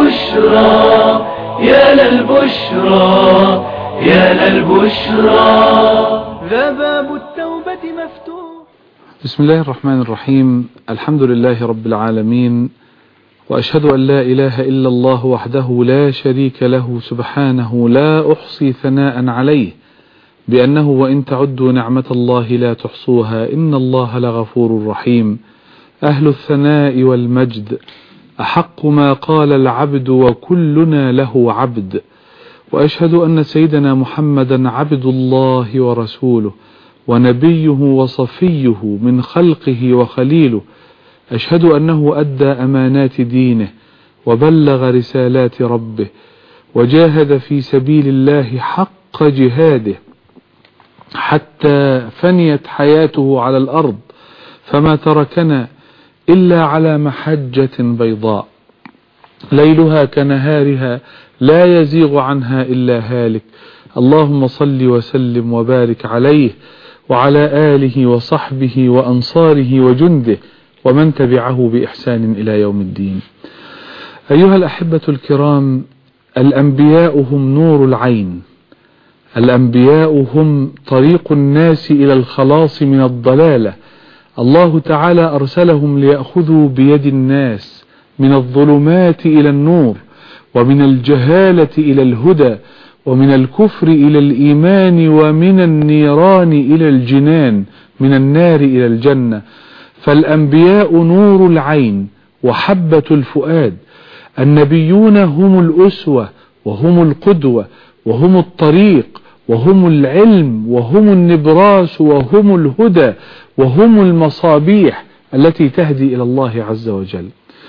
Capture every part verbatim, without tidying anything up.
للبشرى يا للبشرى يا للبشرى ذا باب التوبة مفتوح. بسم الله الرحمن الرحيم. الحمد لله رب العالمين، وأشهد أن لا إله إلا الله وحده لا شريك له سبحانه لا أحصي ثناء عليه، بأنه وإن تعدوا نعمة الله لا تحصوها إن الله لغفور رحيم. أهل الثناء والمجد أحق ما قال العبد وكلنا له عبد. وأشهد أن سيدنا محمدا عبد الله ورسوله ونبيه وصفيه من خلقه وخليله. أشهد أنه أدى أمانات دينه وبلغ رسالات ربه وجاهد في سبيل الله حق جهاده حتى فنيت حياته على الأرض، فما تركنا إلا على محجة بيضاء ليلها كنهارها لا يزيغ عنها إلا هالك. اللهم صل وسلم وبارك عليه وعلى آله وصحبه وأنصاره وجنده ومن تبعه بإحسان إلى يوم الدين. أيها الأحبة الكرام، الأنبياء هم نور العين، الأنبياء هم طريق الناس إلى الخلاص من الضلالة. الله تعالى أرسلهم ليأخذوا بيد الناس من الظلمات إلى النور، ومن الجهالة إلى الهدى، ومن الكفر إلى الإيمان، ومن النيران إلى الجنان، من النار إلى الجنة. فالأنبياء نور العين وحبة الفؤاد. النبيون هم الأسوة وهم القدوة وهم الطريق وهم العلم وهم النبراس وهم الهدى وهم المصابيح التي تهدي إلى الله عز وجل.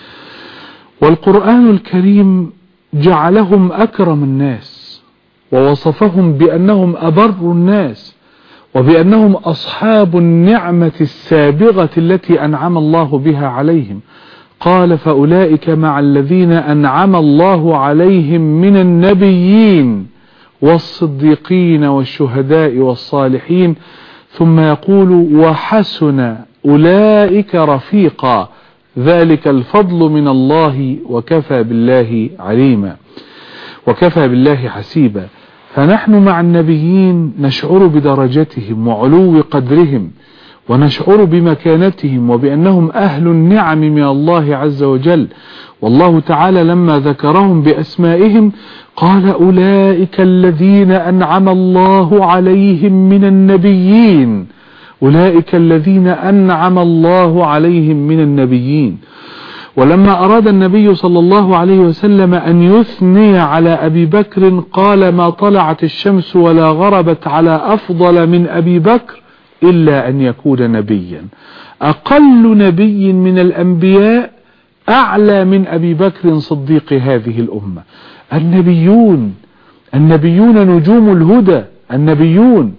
والقرآن الكريم جعلهم أكرم الناس، ووصفهم بأنهم أبر الناس، وبأنهم أصحاب النعمة السابغة التي أنعم الله بها عليهم. قال: فأولئك مع الذين أنعم الله عليهم من النبيين والصديقين والشهداء والصالحين. ثم يقول: وحسن أولئك رفيقا، ذلك الفضل من الله وكفى بالله عليما وكفى بالله حسيبا. فنحن مع النبيين نشعر بدرجتهم وعلو قدرهم، ونشعر بمكانتهم وبأنهم أهل النعم من الله عز وجل. والله تعالى لما ذكرهم بأسمائهم قال: أولئك الذين أنعم الله عليهم من النبيين أولئك الذين أنعم الله عليهم من النبيين. ولما أراد النبي صلى الله عليه وسلم أن يثني على أبي بكر قال: ما طلعت الشمس ولا غربت على أفضل من أبي بكر إلا أن يكون نبيا. أقل نبي من الأنبياء أعلى من أبي بكر صديق هذه الأمة. النبيون النبيون نجوم الهدى، النبيون،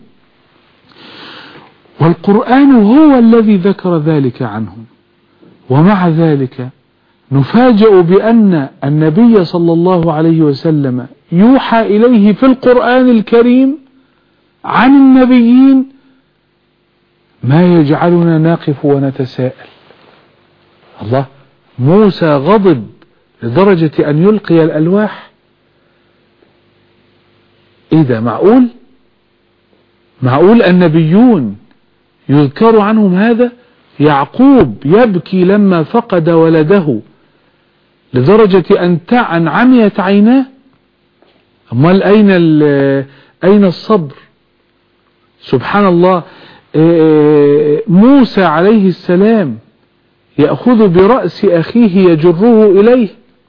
والقرآن هو الذي ذكر ذلك عنهم. ومع ذلك نفاجأ بأن النبي صلى الله عليه وسلم يوحى إليه في القرآن الكريم عن النبيين ما يجعلنا نقف ونتساءل. الله، موسى غضب لدرجة أن يلقي الألواح؟ إيه ده؟ معقول؟ معقول النبيون يذكر عنهم هذا؟ يعقوب يبكي لما فقد ولده لدرجة أن عميت عيناه. أمال أين أين الصبر؟ سبحان الله. موسى عليه السلام يأخذ برأس أخيه يجره إليه،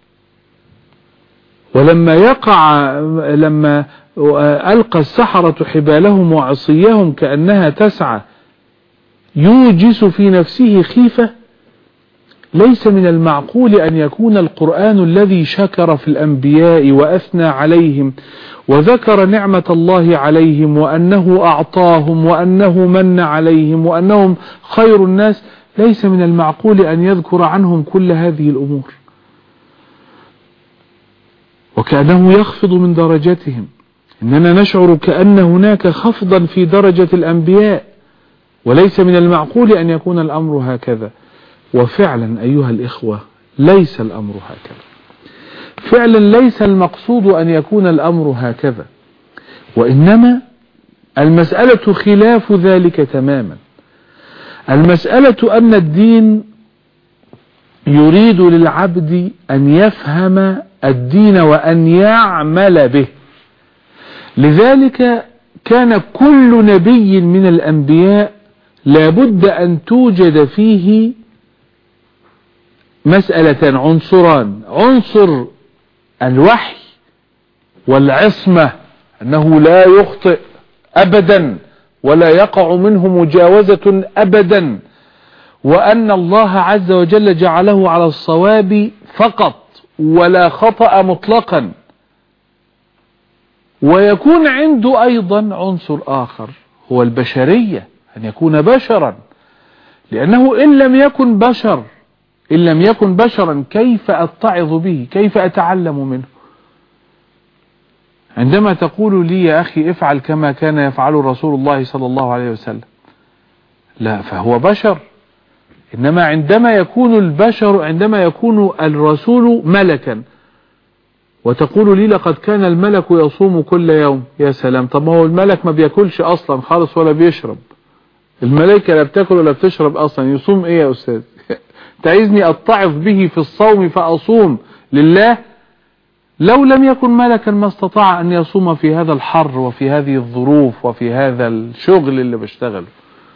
ولما يقع لما ألقى السحرة حبالهم وعصيهم كأنها تسعى يوجس في نفسه خيفة. ليس من المعقول أن يكون القرآن الذي شكر في الأنبياء وأثنى عليهم وذكر نعمة الله عليهم وأنه أعطاهم وأنه من عليهم وأنهم خير الناس، ليس من المعقول أن يذكر عنهم كل هذه الأمور، وكأنه يخفض من درجتهم. إننا نشعر كأن هناك خفضا في درجة الأنبياء، وليس من المعقول أن يكون الأمر هكذا. وفعلا أيها الإخوة ليس الأمر هكذا. فعلا ليس المقصود أن يكون الأمر هكذا، وإنما المسألة خلاف ذلك تماما. المسألة أن الدين يريد للعبد أن يفهم الدين وأن يعمل به. لذلك كان كل نبي من الأنبياء لابد أن توجد فيه مسألتان، عنصران: عنصر الوحي والعصمة، أنه لا يخطئ أبدا ولا يقع منه مجاوزة أبدا، وأن الله عز وجل جعله على الصواب فقط ولا خطأ مطلقا. ويكون عنده أيضا عنصر آخر هو البشرية، أن يكون بشرا، لأنه إن لم يكن بشر إن لم يكن بشرا كيف أتعظ به؟ كيف أتعلم منه؟ عندما تقول لي يا أخي افعل كما كان يفعل رسول الله صلى الله عليه وسلم، لا، فهو بشر. إنما عندما يكون البشر عندما يكون الرسول ملكا وتقول لي لقد كان الملك يصوم كل يوم، يا سلام، طب ما هو الملك ما بياكلش أصلا خالص ولا بيشرب، الملائكة لا بتاكل ولا بتشرب أصلا، يصوم إيه يا أستاذ؟ تعيزني أتعظ به في الصوم فأصوم لله؟ لو لم يكن ملكا ما استطاع أن يصوم في هذا الحر وفي هذه الظروف وفي هذا الشغل اللي بشتغله.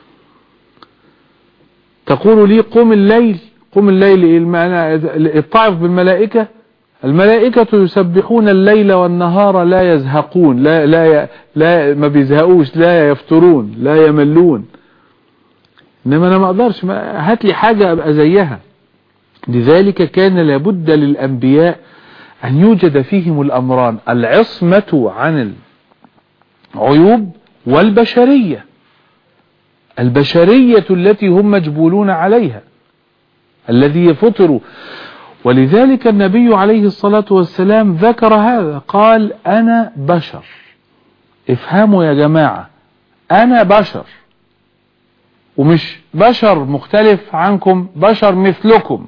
تقول لي قم الليل، قم الليل إيه المعنى؟ اتعظ بالملائكة؟ الملائكة يسبحون الليل والنهار لا يزهقون، لا لا لا ما بيزهقوش، لا يفترون، لا يملون. إنما أنا ما أقدرش، هات لي حاجة أبقى زيها. لذلك كان لابد للأنبياء أن يوجد فيهم الأمران: العصمة عن العيوب والبشرية، البشرية التي هم مجبولون عليها، الذي فطروا. ولذلك النبي عليه الصلاة والسلام ذكر هذا، قال أنا بشر. افهموا يا جماعة، أنا بشر، ومش بشر مختلف عنكم، بشر مثلكم.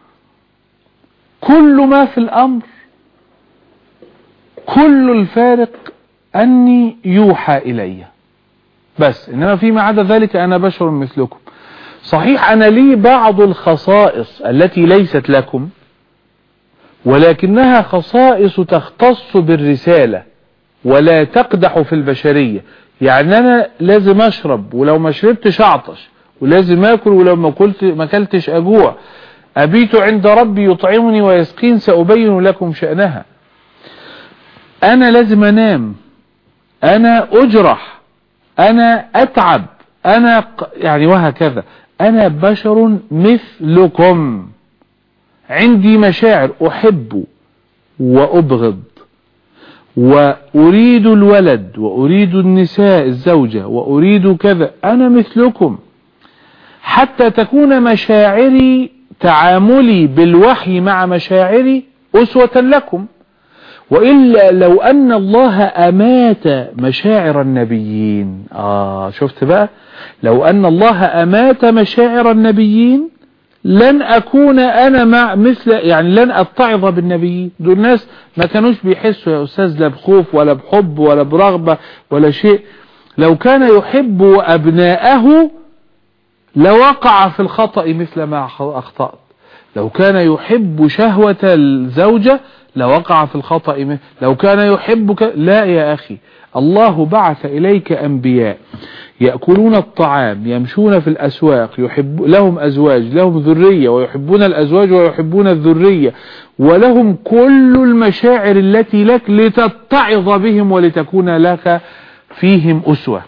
كل ما في الأمر، كل الفارق أني يوحى إلي بس، إنما فيما عدا ذلك أنا بشر مثلكم. صحيح أنا لي بعض الخصائص التي ليست لكم، ولكنها خصائص تختص بالرسالة ولا تقدح في البشرية. يعني أنا لازم أشرب، ولو ما شربتش أعطش، ولازم أكل، ولو ما أكلت ما أكلتش أجوع، أبيت عند ربي يطعمني ويسقين، سأبين لكم شأنها. أنا لازم أنام، أنا أجرح، أنا أتعب، أنا يعني وهكذا. أنا بشر مثلكم، عندي مشاعر، أحب وأبغض، وأريد الولد، وأريد النساء الزوجة، وأريد كذا. أنا مثلكم، حتى تكون مشاعري، تعاملي بالوحي مع مشاعري أسوة لكم. وإلا لو أن الله أمات مشاعر النبيين، آه شفت بقى، لو أن الله أمات مشاعر النبيين لن أكون أنا مع مثل، يعني لن أتعظ بالنبيين. دول الناس ما كانوش بيحسوا يا أستاذ لا بخوف ولا بحب ولا برغبة ولا شيء. لو كان يحب أبناءه لوقع في الخطأ مثل ما أخطأت. لو كان يحب شهوة الزوجة لوقع في الخطأ مثل. لو كان يحبك، لا يا أخي، الله بعث إليك أنبياء يأكلون الطعام، يمشون في الأسواق، يحب لهم أزواج، لهم ذرية، ويحبون الأزواج ويحبون الذرية، ولهم كل المشاعر التي لك لتتعظ بهم ولتكون لك فيهم أسوة.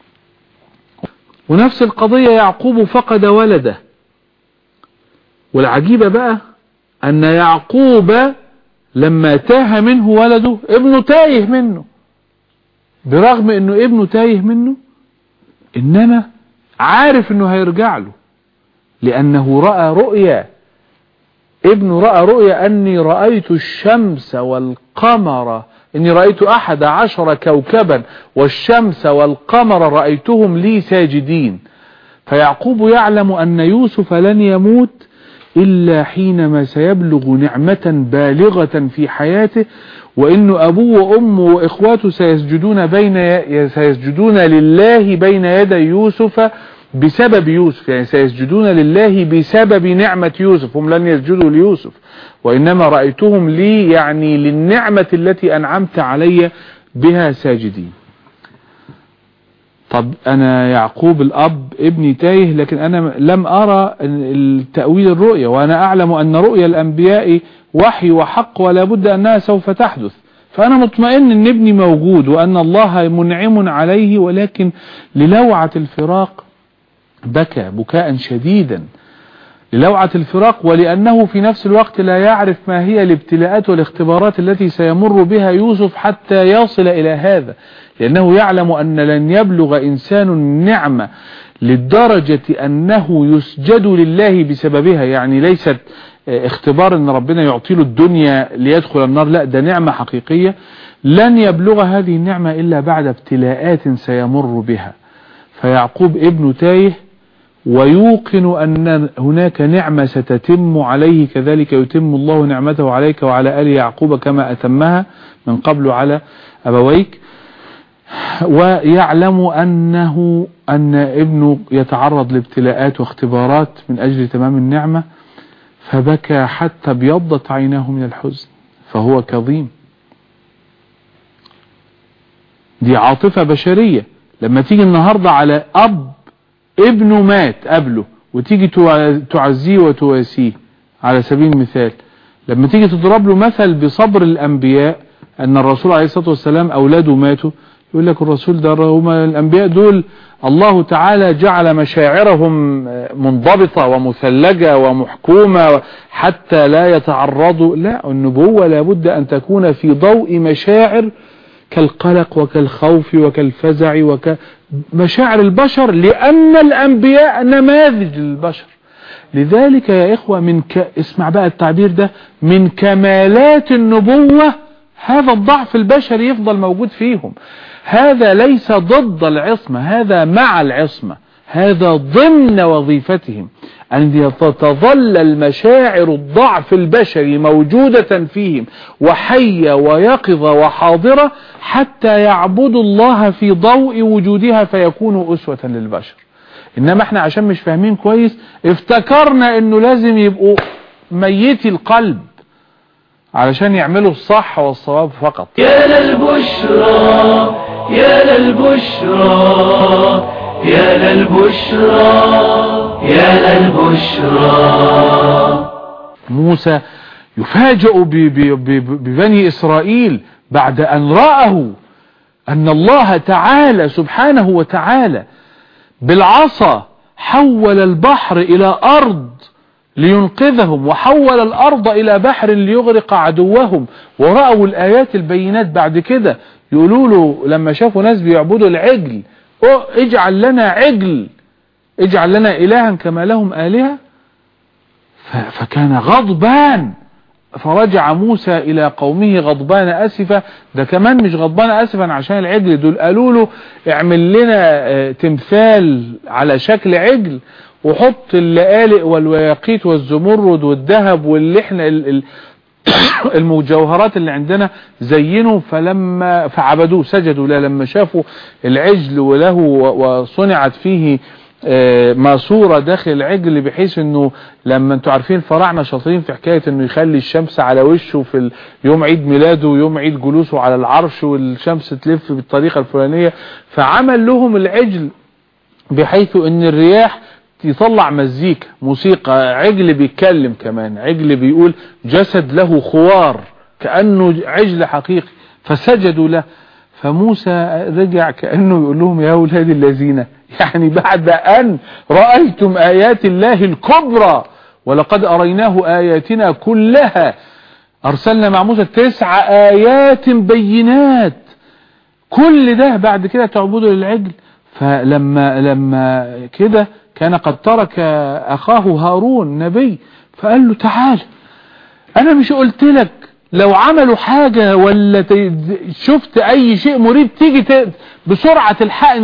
ونفس القضية يعقوب فقد ولده، والعجيبة بقى أن يعقوب لما تاه منه ولده، ابنه تايه منه، برغم أنه ابنه تايه منه إنما عارف أنه هيرجع له، لأنه رأى رؤيا. ابنه رأى رؤيا أني رأيت الشمس والقمر، إني رأيت أحد عشر كوكبا والشمس والقمر رأيتهم لي ساجدين. فيعقوب يعلم أن يوسف لن يموت إلا حينما سيبلغ نعمة بالغة في حياته، وإنه أبوه وأمه وإخواته سيسجدون بين سيسجدون لله بين يدي يوسف بسبب يوسف، يعني سيسجدون لله بسبب نعمة يوسف، هم لن يسجدوا ليوسف وإنما رأيتهم لي يعني للنعمة التي أنعمت علي بها ساجدين. طب أنا يعقوب الأب ابني تايه، لكن أنا لم أرى التأويل الرؤية، وأنا أعلم أن رؤيا الأنبياء وحي وحق ولا بد أنها سوف تحدث، فأنا مطمئن أن ابني موجود وأن الله منعم عليه، ولكن للوعة الفراق بكى بكاء شديدا، للوعة الفراق، ولأنه في نفس الوقت لا يعرف ما هي الابتلاءات والاختبارات التي سيمر بها يوسف حتى يصل إلى هذا، لأنه يعلم أن لن يبلغ إنسان النعمة للدرجة أنه يسجد لله بسببها، يعني ليست اختبار أن ربنا يعطيله الدنيا ليدخل النار، لا ده نعمة حقيقية، لن يبلغ هذه النعمة إلا بعد ابتلاءات سيمر بها. فيعقوب ابن تايه ويوقن أن هناك نعمة ستتم عليه، كذلك يتم الله نعمته عليك وعلى آل يعقوب كما أتمها من قبل على أبويك، ويعلم أنه أن ابنه يتعرض لابتلاءات واختبارات من أجل تمام النعمة، فبكى حتى ابيضت عيناه من الحزن فهو كظيم. دي عاطفة بشرية. لما تيجي النهاردة على أب ابنه مات قبله وتيجي تعزيه وتواسيه على سبيل المثال، لما تيجي تضرب له مثل بصبر الأنبياء أن الرسول عليه الصلاة والسلام أولاده ماتوا، يقول لك الرسول ده هم الأنبياء دول الله تعالى جعل مشاعرهم منضبطة ومثلجة ومحكومة حتى لا يتعرضوا، لا، النبوة لابد أن تكون في ضوء مشاعر كالقلق وكالخوف وكالفزع وكمشاعر البشر، لأن الأنبياء نماذج للبشر. لذلك يا إخوة من ك... اسمع بقى التعبير ده، من كمالات النبوة هذا الضعف البشري يفضل موجود فيهم. هذا ليس ضد العصمة، هذا مع العصمة، هذا ضمن وظيفتهم أن تظل المشاعر الضعف البشري موجودة فيهم وحية ويقظة وحاضرة حتى يعبدوا الله في ضوء وجودها فيكونوا أسوة للبشر. إنما احنا عشان مش فاهمين كويس افتكرنا انه لازم يبقوا ميتي القلب علشان يعملوا الصح والصواب فقط. يا للبشرى يا للبشرى يا للبشرى يا للبشرى. موسى يفاجأ ببني إسرائيل بعد أن رأوا أن الله تعالى سبحانه وتعالى بالعصا حول البحر إلى أرض لينقذهم، وحول الأرض إلى بحر ليغرق عدوهم، ورأوا الآيات البينات. بعد كده يقولوا له لما شافوا ناس بيعبدوا العجل، اجعل لنا عجل، اجعل لنا إلها كما لهم آلهة. فكان غضبان، فرجع موسى إلى قومه غضبان أسفا. ده كمان مش غضبان أسفا عشان العجل، دول قالوا له اعمل لنا تمثال على شكل عجل وحط اللآلئ والوياقيت والزمرد والذهب واللي احنا المجوهرات اللي عندنا زينه. فلما فعبدوه سجدوا له لما شافوا العجل وله وصنعت فيه ماسورة داخل العجل، بحيث انه لما انتوا عارفين الفراعنة شاطرين في حكاية انه يخلي الشمس على وشه في يوم عيد ميلاده ويوم عيد جلوسه على العرش والشمس تلف بالطريقة الفلانية، فعمل لهم العجل بحيث ان الرياح يطلع مزيكا موسيقى، عجل بيتكلم كمان، عجل بيقول جسد له خوار كأنه عجل حقيقي، فسجدوا له. فموسى رجع كأنه يقول لهم يا أولاد الذين، يعني بعد أن رأيتم آيات الله الكبرى ولقد أريناه آياتنا كلها، أرسلنا مع موسى تسع آيات بينات، كل ده بعد كده تعبدوا للعجل. فلما لما كده كان قد ترك أخاه هارون نبي، فقال له تعال، أنا مش قلت لك لو عملوا حاجة ولا شفت أي شيء مريب تيجي بسرعة تلحقني،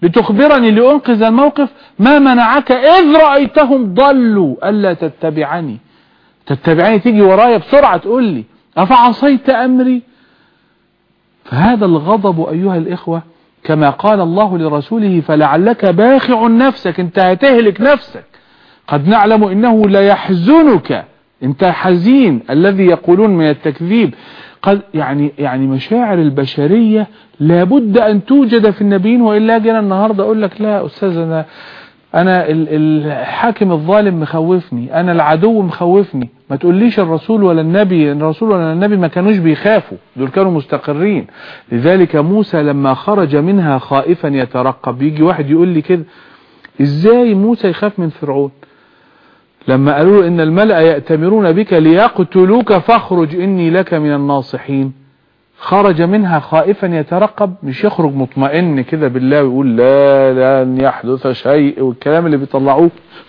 لتخبرني لأنقذ الموقف؟ ما منعك إذ رأيتهم ضلوا ألا تتبعني؟ تتبعني تيجي ورايا بسرعة تقول لي أفعصيت أمري؟ فهذا الغضب أيها الإخوة كما قال الله لرسوله فلعلك باخع نفسك، انت هتهلك نفسك. قد نعلم إنه لا يحزنك، انت حزين الذي يقولون من التكذيب. قد يعني يعني مشاعر البشرية لابد أن توجد في النبيين، وإلا جينا النهاردة أقول لك لا أستاذ أنا أنا الحاكم الظالم مخوفني، أنا العدو مخوفني. ما تقوليش الرسول ولا النبي، الرسول ولا النبي ما كانوش بيخافوا، دول كانوا مستقرين. لذلك موسى لما خرج منها خائفا يترقب، يجي واحد يقول لي كده إزاي موسى يخاف من فرعون؟ لما قالوا إن الملأ يأتمرون بك ليقتلوك فاخرج إني لك من الناصحين، خرج منها خائفا يترقب، مش يخرج مطمئن كده بالله ويقول لا لن يحدث شيء والكلام اللي بيطلعوه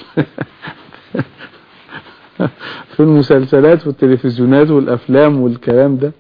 في المسلسلات والتلفزيونات والأفلام والكلام ده.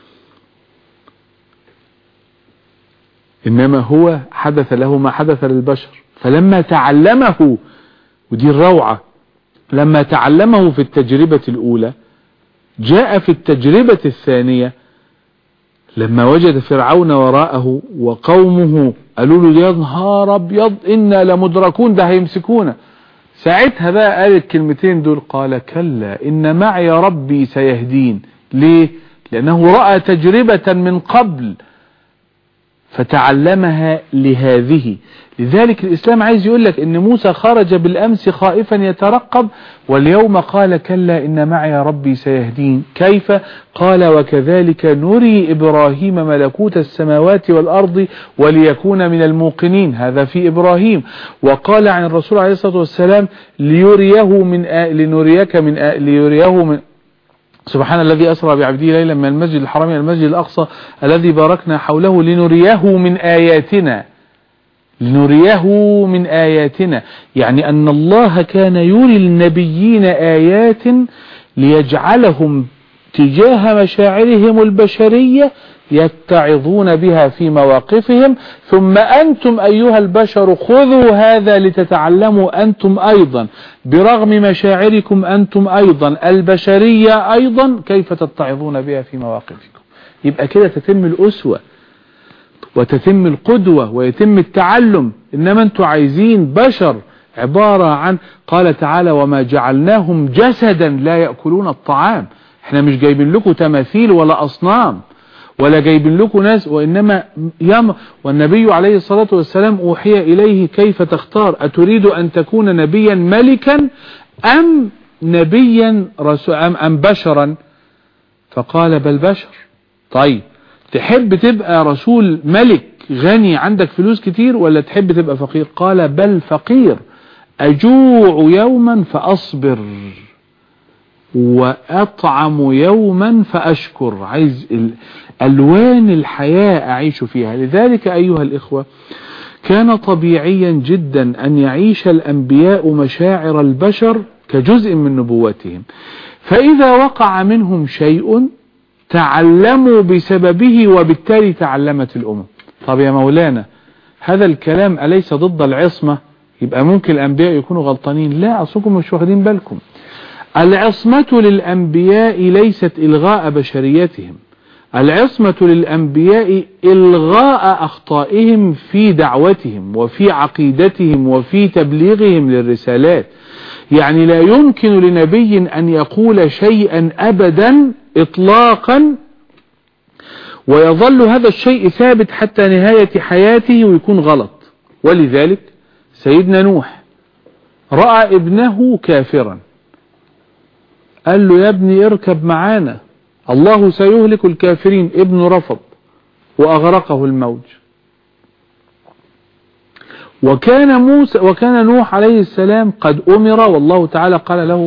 إنما هو حدث له ما حدث للبشر، فلما تعلمه، ودي الروعة، لما تعلمه في التجربة الأولى جاء في التجربة الثانية لما وجد فرعون وراءه وقومه قالوا له يا نهار أبيض إنا لمدركون، ده هيمسكونا. ساعتها بقى قال الكلمتين دول، قال كلا إن معي ربي سيهدين. ليه؟ لأنه رأى تجربة من قبل فتعلمها لهذه. لذلك الإسلام عايز يقول لك إن موسى خرج بالأمس خائفا يترقب، واليوم قال كلا إن معي ربي سيهدين. كيف؟ قال وكذلك نري إبراهيم ملكوت السماوات والأرض وليكون من الموقنين، هذا في إبراهيم. وقال عن الرسول عليه الصلاة والسلام ليريه من آ... لنريك من آ... ليريه من سبحان الذي أسرى بعبده ليلا من المسجد الحرام إلى المسجد الأقصى الذي باركنا حوله لنريه من آياتنا، لنريه من آياتنا. يعني أن الله كان يري النبيين آيات ليجعلهم تجاه مشاعرهم البشرية يتعظون بها في مواقفهم. ثم أنتم أيها البشر خذوا هذا لتتعلموا أنتم أيضا برغم مشاعركم أنتم أيضا البشرية أيضا كيف تتعظون بها في مواقفكم. يبقى كده تتم الأسوة وتتم القدوة ويتم التعلم. إنما أنتم عايزين بشر عبارة عن، قال تعالى وما جعلناهم جسدا لا يأكلون الطعام. احنا مش جايبين لكم تماثيل ولا أصنام ولا جايبين لكم ناس، وإنما يم والنبي عليه الصلاة والسلام أوحي إليه كيف تختار، أتريد أن تكون نبيا ملكا أم نبيا رسول أم, أم بشرا؟ فقال بل بشر. طيب تحب تبقى رسول ملك غني عندك فلوس كتير ولا تحب تبقى فقير؟ قال بل فقير، أجوع يوما فأصبر وأطعم يوما فأشكر. عايز ألوان الحياة أعيش فيها. لذلك أيها الإخوة كان طبيعيا جدا أن يعيش الأنبياء مشاعر البشر كجزء من نبوتهم، فإذا وقع منهم شيء تعلموا بسببه وبالتالي تعلمت الأمم. طب يا مولانا هذا الكلام أليس ضد العصمة؟ يبقى ممكن الأنبياء يكونوا غلطانين. لا، أصلكم مش واخدين بالكم. العصمة للأنبياء ليست إلغاء بشريتهم، العصمة للأنبياء إلغاء أخطائهم في دعوتهم وفي عقيدتهم وفي تبليغهم للرسالات. يعني لا يمكن لنبي أن يقول شيئا أبدا إطلاقا ويظل هذا الشيء ثابت حتى نهاية حياته ويكون غلط. ولذلك سيدنا نوح رأى ابنه كافرا، قال له يا ابني اركب معانا الله سيهلك الكافرين. ابنه رفض وأغرقه الموج. وكان موسى وكان نوح عليه السلام قد أمر، والله تعالى قال له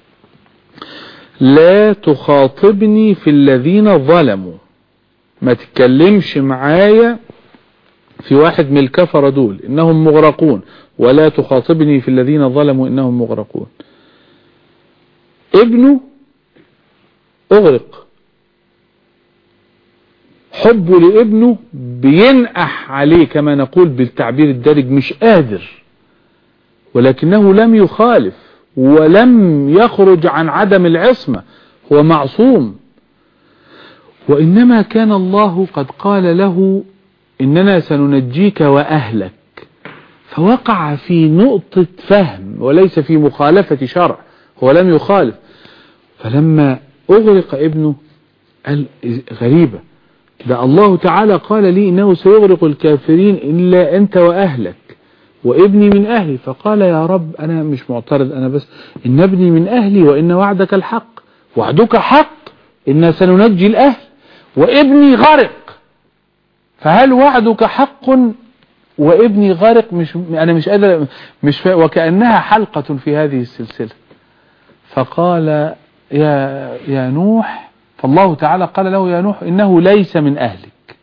لا تخاطبني في الذين ظلموا، ما تتكلمش معايا في واحد من الكفر دول إنهم مغرقون، ولا تخاطبني في الذين ظلموا إنهم مغرقون. ابنه أغرق، حبه لابنه بينقح عليه كما نقول بالتعبير الدارج، مش قادر، ولكنه لم يخالف ولم يخرج عن عدم العصمة، هو معصوم. وإنما كان الله قد قال له إننا سننجيك وأهلك، فوقع في نقطة فهم وليس في مخالفة شرع، هو لم يخالف. فلما أغرق ابنه قال غريبة، ده الله تعالى قال لي إنه سيغرق الكافرين إلا أنت وأهلك وابني من أهلي. فقال يا رب أنا مش معترض، أنا بس إن ابني من أهلي وإن وعدك الحق، وعدك حق إن سننجي الأهل وابني غرق، فهل وعدك حق وابني غرق؟ مش أنا مش قادر مش فا... وكأنها حلقة في هذه السلسلة. فقال يا يا نوح، فالله تعالى قال له يا نوح إنه ليس من أهلك،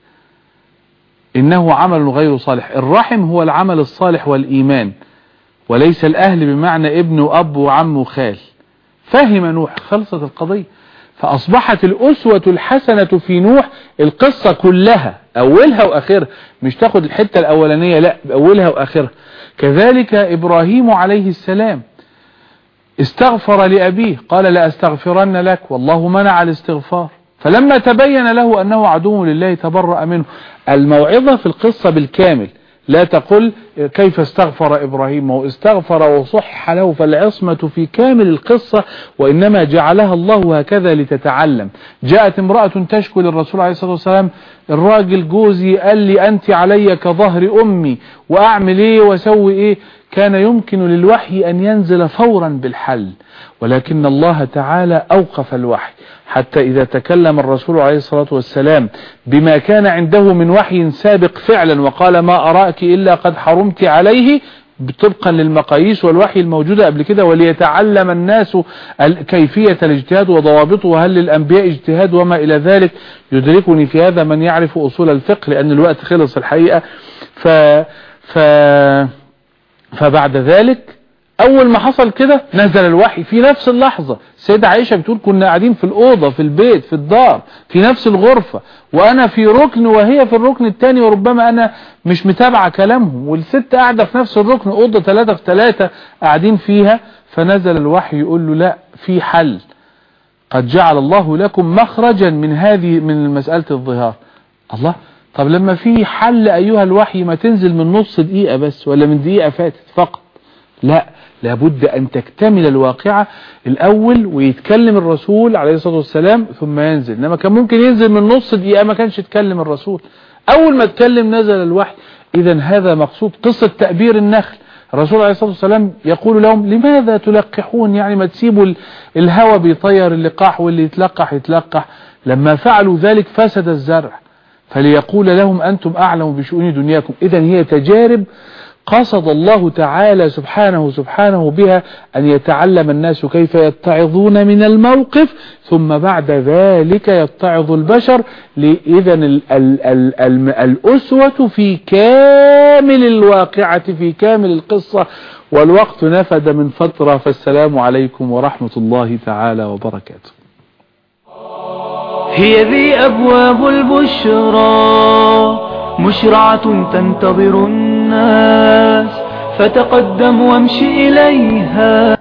إنه عمل غير صالح. الرحم هو العمل الصالح والإيمان، وليس الأهل بمعنى ابن وأب وعم وخال. فهم نوح، خلصت القضية. فأصبحت الأسوة الحسنة في نوح القصة كلها أولها وآخرها، مش تاخد الحتة الأولانية، لا أولها وآخرها. كذلك إبراهيم عليه السلام استغفر لأبيه، قال لا أستغفرن لك، والله منع الاستغفار. فلما تبين له أنه عدو لله تبرأ منه. الموعظة في القصة بالكامل، لا تقل كيف استغفر إبراهيم، واستغفر وصح له، فالعصمة في كامل القصة، وإنما جعلها الله هكذا لتتعلم. جاءت امرأة تشكو للرسول عليه الصلاة والسلام، الراجل جوزي قال لي أنت علي كظهر أمي، وأعمل إيه وسوي إيه؟ كان يمكن للوحي أن ينزل فورا بالحل، ولكن الله تعالى أوقف الوحي حتى إذا تكلم الرسول عليه الصلاة والسلام بما كان عنده من وحي سابق فعلا وقال ما أراك إلا قد حرمت عليه، طبقا للمقاييس والوحي الموجودة قبل كده، وليتعلم الناس كيفية الاجتهاد وضوابطه، وهل للأنبياء اجتهاد وما إلى ذلك. يدركني في هذا من يعرف أصول الفقه لأن الوقت خلص الحقيقة. ف... ف... فبعد ذلك أول ما حصل كده نزل الوحي في نفس اللحظة. سيدة عائشة بتقول كنا قاعدين في الأوضة في البيت في الدار في نفس الغرفة، وأنا في ركن وهي في الركن الثاني، وربما أنا مش متابعة كلامهم، والست قاعدة في نفس الركن، أوضة ثلاثة في ثلاثة قاعدين فيها. فنزل الوحي يقول له لا، في حل، قد جعل الله لكم مخرجا من هذه من مسألة الظهار. الله، طب لما في حل أيها الوحي ما تنزل من نص دقيقة بس ولا من دقيقة فاتت فقط؟ لا، لابد أن تكتمل الواقعة الأول ويتكلم الرسول عليه الصلاة والسلام ثم ينزل. إنما كان ممكن ينزل من نص دقيقة ما كانش يتكلم الرسول، أول ما اتكلم نزل الوحي. إذن هذا مقصود قصة تأبير النخل. الرسول عليه الصلاة والسلام يقول لهم لماذا تلقحون، يعني ما تسيبوا الهوى بيطير اللقاح واللي يتلقح يتلقح. لما فعلوا ذلك فسد الزرع، فليقول لهم أنتم أعلم بشؤون دنياكم. إذن هي تجارب قصد الله تعالى سبحانه سبحانه بها أن يتعلم الناس كيف يتعظون من الموقف، ثم بعد ذلك يتعظ البشر. إذن ال ال ال ال الأسوة في كامل الواقعة في كامل القصة. والوقت نفد من فترة، فالسلام عليكم ورحمة الله تعالى وبركاته. هي ذي أبواب البشرى مشرعة تنتظر الناس، فتقدم وامشي إليها.